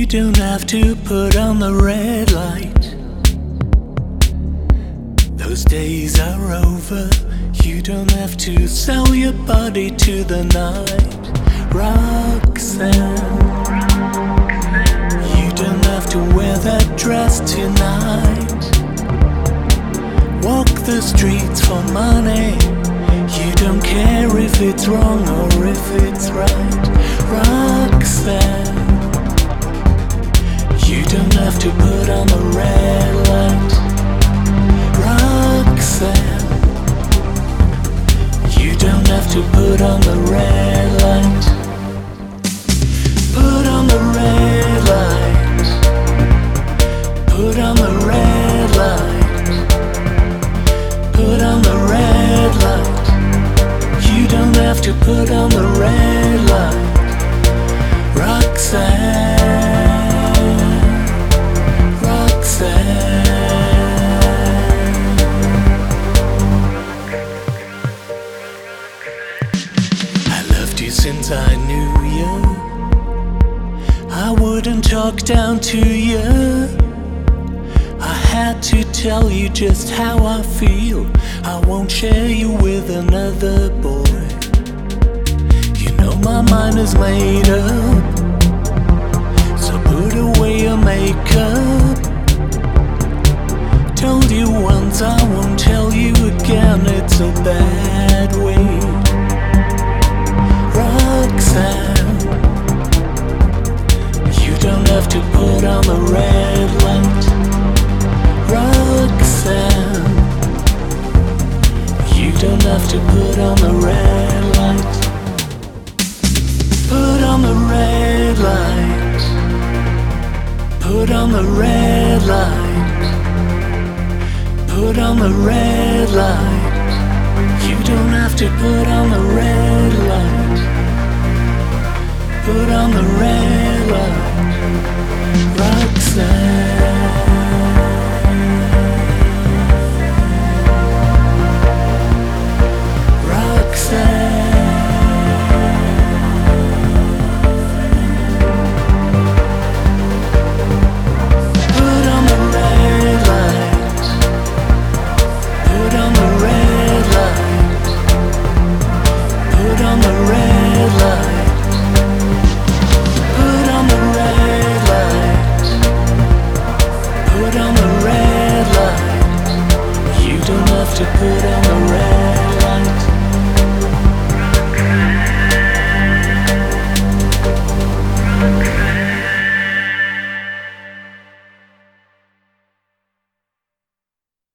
You don't have to put on the red light. Those days are over. You don't have to sell your body to the night. Roxanne, you don't have to wear that dress tonight. Walk the streets for money. You don't care if it's wrong or if it's right. Roxanne, you don't have to put on the red light. Roxanne, you don't have to put on the red light. Put on the red light. Put on the red light. Put on the red light. You don't have to put on the red light. Roxanne, Roxanne. I loved you since I knew you. I wouldn't talk down to you. I had to tell you just how I feel. I won't share you with another boy. You know my mind is made up, so put away your makeup. Told you once, I won't tell you again. It's a bad way. Roxanne, you don't have to put on the red light. Roxanne, you don't have to put on the red light. Put on the red light. Put on the red light. Put on the red light. You don't have to put on the red light. Put on the red light. Roxanne, to put on the red light.